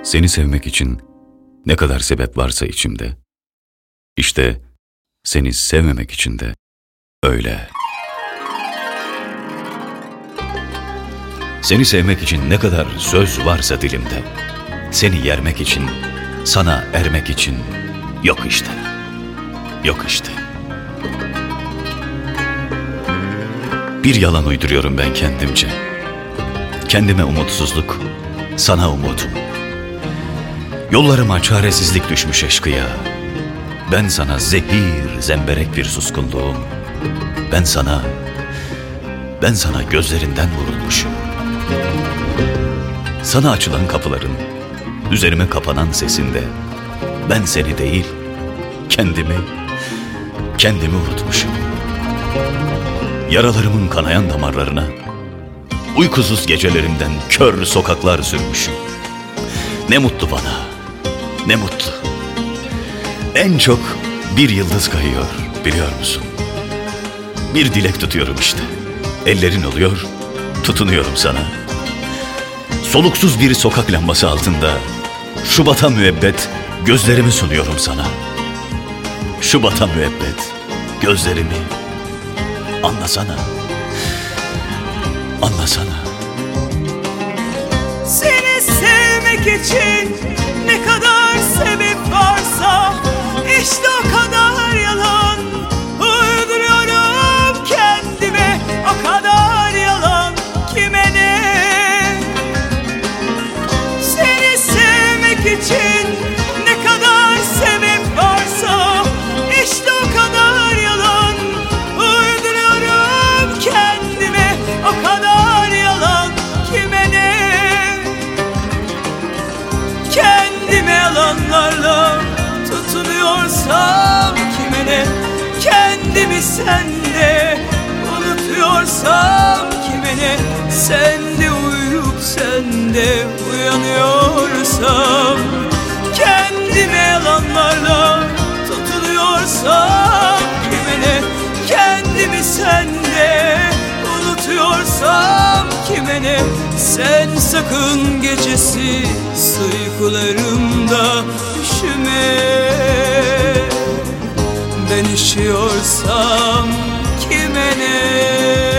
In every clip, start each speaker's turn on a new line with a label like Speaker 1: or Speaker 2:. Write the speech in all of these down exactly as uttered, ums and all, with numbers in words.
Speaker 1: Seni sevmek için ne kadar sebep varsa içimde, İşte seni sevmemek için de öyle. Seni sevmek için ne kadar söz varsa dilimde, seni yermek için, sana ermek için yok işte, yok işte. Bir yalan uyduruyorum ben kendimce. Kendime umutsuzluk, sana umudum. Yollarıma çaresizlik düşmüş eşkıya. Ben sana zehir, zemberek bir suskunluğum. Ben sana, ben sana gözlerinden vurulmuşum. Sana açılan kapıların, üzerime kapanan sesinde, ben seni değil, kendimi, kendimi unutmuşum. Yaralarımın kanayan damarlarına, uykusuz gecelerimden kör sokaklar sürmüşüm. Ne mutlu bana, ne mutlu. En çok bir yıldız kayıyor, biliyor musun? Bir dilek tutuyorum işte. Ellerin oluyor, tutunuyorum sana. Soluksuz bir sokak lambası altında, Şubat'a müebbet gözlerimi sunuyorum sana. Şubat'a müebbet gözlerimi. Anlasana, anlasana.
Speaker 2: Seni sevmek için ne kadar sebep varsa, İşte o kadar yalan uyduruyorum kendime, o kadar yalan kime ne? Seni sevmek için ne kadar sebep varsa, İşte o kadar yalan uyduruyorum kendime, o kadar yalan kime ne? Kendime yalanlarla tutunuyorsam kime ne? Kendimi sende unutuyorsam kime ne? Sende uyuyup sende uyanıyorsam, kendime yalanlarla tutunuyorsam kime ne? Kendimi sende unutuyorsam kime ne? Sen sakın gecesi uykularımda üşüme. Ben üşüyorsam kime ne?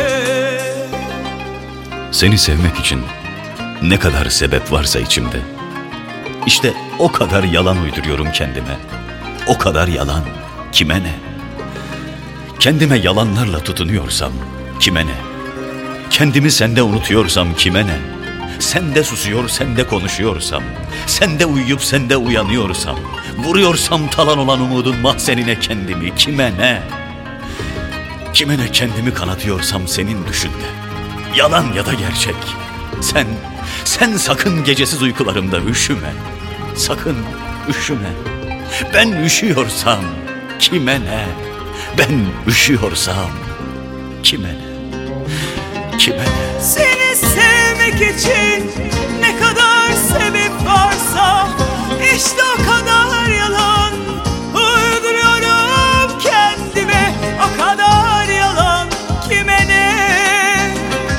Speaker 1: Seni sevmek için ne kadar sebep varsa içimde, İşte o kadar yalan uyduruyorum kendime. O kadar yalan kime ne? Kendime yalanlarla tutunuyorsam kime ne? Kendimi sende unutuyorsam kime ne? Sende susuyor, sende konuşuyorsam, sende uyuyup sende uyanıyorsam, vuruyorsam talan olan umudun mahzenine kendimi kime ne? Kime ne kendimi kanatıyorsam senin düşünde, yalan ya da gerçek. Sen, sen sakın gecesiz uykularımda üşüme, sakın üşüme. Ben üşüyorsam kime ne? Ben üşüyorsam kime ne? Kime ne?
Speaker 2: Seni sevmek için ne kadar sebep varsa, İşte o kadar yalan uyduruyorum kendime, o kadar yalan kime ne?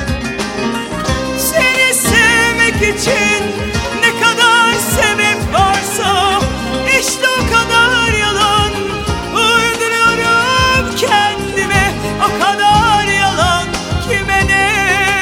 Speaker 2: Seni sevmek için ne kadar sebep varsa, İşte o kadar yalan uyduruyorum kendime, o kadar yalan kime ne?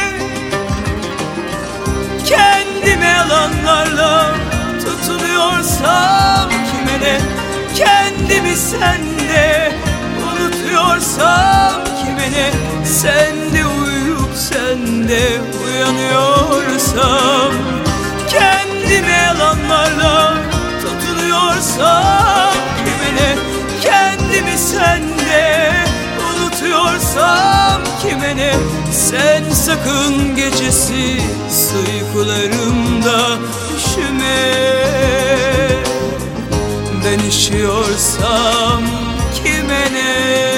Speaker 2: Kendime yalanlarla tutunuyorsam kime ne? Kendimi sende unutuyorsam kime ne? Sende uyuyup sende uyanıyorsam, kendime yalanlarla tutunuyorsam kime ne? Kendimi sende unutuyorsam kime ne? Sen sakın gecesi uykularımda üşüme. Ben üşüyorsam kime ne?